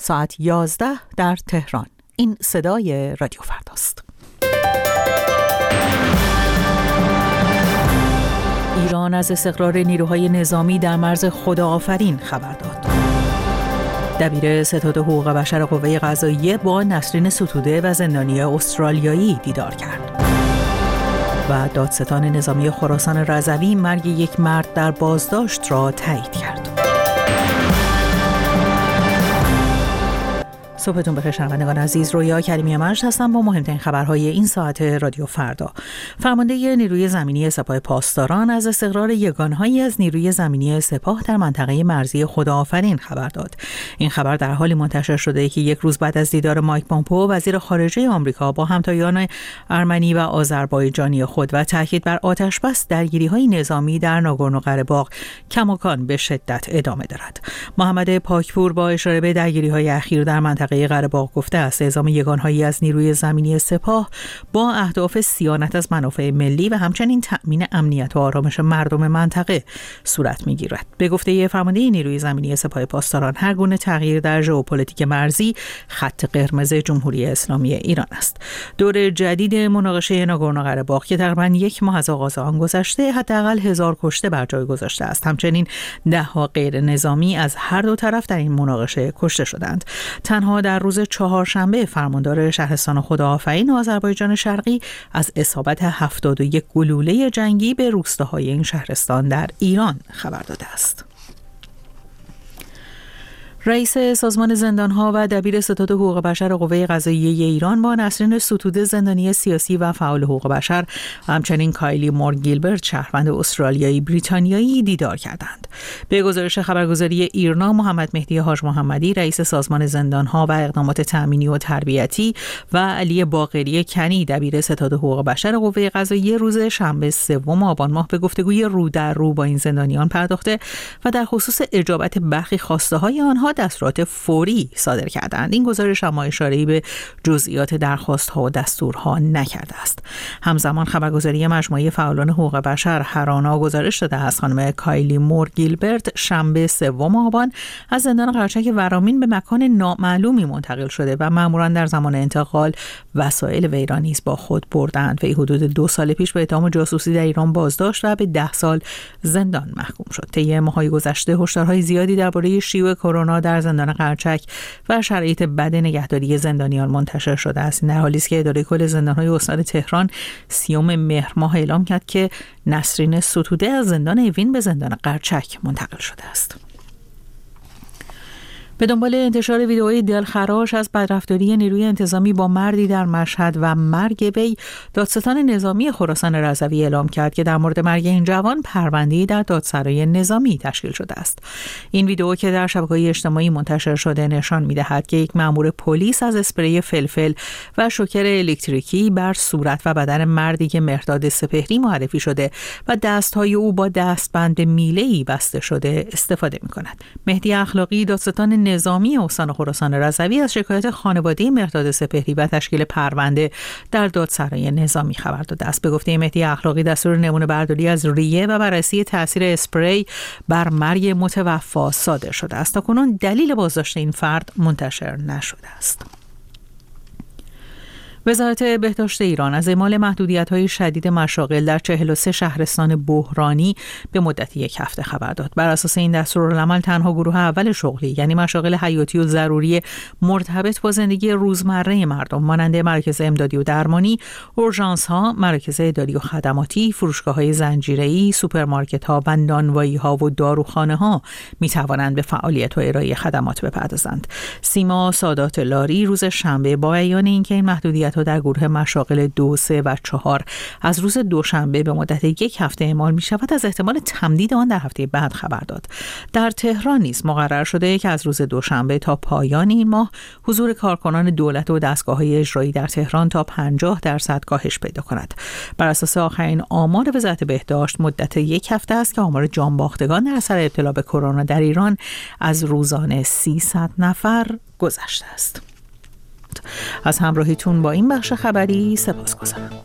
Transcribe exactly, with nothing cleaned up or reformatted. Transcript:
ساعت یازده در تهران. این صدای رادیو فرداست. ایران از استقرار نیروهای نظامی در مرز خداآفرین خبر داد. دبیر ستاد حقوق بشر قوه قضاییه با نسرین ستوده و زندانی استرالیایی دیدار کرد. و دادستان نظامی خراسان رضوی مرگ یک مرد در بازداشت را تایید کرد. صبحتون بخیر شنوندگان عزیز، رویا کریمی مجد هستم با مهمترین خبرهای این ساعت رادیو فردا. فرمانده نیروی زمینی سپاه پاسداران از استقرار یگانهایی از نیروی زمینی سپاه در منطقه مرزی خداآفرین خبر داد. این خبر در حالی منتشر شده که یک روز بعد از دیدار مایک پامپئو وزیر خارجه آمریکا با همتایان ارمنی و آذربایجانی خود و تاکید بر آتشبس درگیری‌های نظامی در ناگورنو قره‌باغ کماکان به شدت ادامه دارد. محمد پاکپور با اشاره به درگیری‌های اخیر در منطقه قره باغ گفته است اعزام یگانهایی از نیروی زمینی سپاه با اهداف صیانت از منافع ملی و همچنین تأمین امنیت و آرامش مردم منطقه صورت می‌گیرد. به گفته فرمانده نیروی زمینی سپاه پاسداران هر گونه تغییر در ژئوپلیتیک مرزی خط قرمز جمهوری اسلامی ایران است. دور جدید مناقشه ناگورنو قره‌باغ که تقریباً یک ماه از آغاز آن گذشته حداقل هزار کشته بر جای گذاشته است. همچنین ده‌ها غیر نظامی از هر دو طرف در این مناقشه کشته شدند. تنها در روز چهارشنبه فرماندار شهرستان خداآفرین آذربایجان شرقی از اصابت هفتاد و یک گلوله جنگی به روستاهای این شهرستان در ایران خبر داده است. رئیس سازمان زندانها و دبیر ستاد حقوق بشر قوه قضاییه ایران با نسرین ستوده زندانی سیاسی و فعال حقوق بشر و همچنین کایلی مور گیلبرت شهروند استرالیایی بریتانیایی دیدار کردند. به گزارش خبرگزاری ایرنا، محمد مهدی حاج محمدی رئیس سازمان زندانها و اقدامات تأمینی و تربیتی و علی باقری کنی دبیر ستاد حقوق بشر قوه قضاییه روز شنبه سوم آبان ماه به گفتگوی رو در رو با این زندانیان پرداخته و در خصوص اجابت برخی خواسته‌های آنها دستورات فوری صادر کردند. این گزارش اما اشاره‌ای به جزئیات درخواست‌ها و دستورها نکرده است. همزمان خبرگزاری مجموعه فعالان حقوق بشر هرانا گزارش داده است خانم کایلی مور گیلبرت شنبه سوم آبان از زندان قرچک ورامین به مکان نامعلومی منتقل شده و ماموران در زمان انتقال وسایل وی را نیز با خود بردند. وی حدود دو سال پیش به اتهام جاسوسی در ایران بازداشت و به ده سال زندان محکوم شد. طی ماه‌های گذشته هشدارهای زیادی درباره شیوع کرونا در زندان قرچک و شرایط بد نگهداری زندانیان منتشر شده است. در حالی است که اداره کل زندان‌های استان تهران سیوم مهر ماه اعلام کرد که نسرین ستوده از زندان اوین به زندان قرچک منتقل شده است. به دنبال انتشار ویدئوی دلخراش از بدرفتاری نیروی انتظامی با مردی در مشهد و مرگ وی، دادستان نظامی خراسان رضوی اعلام کرد که در مورد مرگ این جوان پرونده‌ای در دادسرای نظامی تشکیل شده است. این ویدئو که در شبکه‌های اجتماعی منتشر شده نشان می‌دهد که یک مأمور پلیس از اسپری فلفل و شوکر الکتریکی بر صورت و بدن مردی که مهرداد سپهری معرفی شده و دست‌های او با دستبند میله‌ای بسته شده استفاده می‌کند. مهدی اخلاقی دادستان نظامی استان خراسان رضوی از شکایت خانواده مهرداد سپهری و تشکیل پرونده در دادسرای نظامی خبر داده است. به گفته مهدی اخلاقی دستور نمونه برداری از ریه و بررسی تاثیر اسپری بر مرگ متوفی صادر شده است. تاکنون دلیل بازداشت این فرد منتشر نشده است. وزارت بهداشت ایران از اعمال محدودیت‌های شدید مشاغل در چهل و سه شهرستان بحرانی به مدت یک هفته خبر داد. بر اساس این دستورالعمل تنها گروه اول شغلی یعنی مشاغل حیاتی و ضروری مرتبط با زندگی روزمره مردم مانند مراکز امدادی و درمانی، اورژانس‌ها، مراکز اداری و خدماتی، فروشگاه‌های زنجیره‌ای، سوپرمارکت‌ها، نانوایی‌ها و داروخانه‌ها می‌توانند به فعالیت و ارائه خدمات بپردازند. سیما سادات لاری روز شنبه با بیان اینکه این محدودیت در گروه مشاغل دو، سه و چهار از روز دوشنبه به مدت یک هفته اعمال می شود از احتمال تمدید آن در هفته بعد خبر داد. در تهران نیز مقرر شده که از روز دوشنبه تا پایان این ماه حضور کارکنان دولت و دستگاه‌های اجرایی در تهران تا پنجاه درصد کاهش پیدا کند. بر اساس آخرین آمار وزارت بهداشت مدت یک هفته است که آمار جانباختگان در اثر ابتلا به کرونا در ایران از روزانه سیصد نفر گذشته است. از همراهیتون با این بخش خبری سپاسگزارم.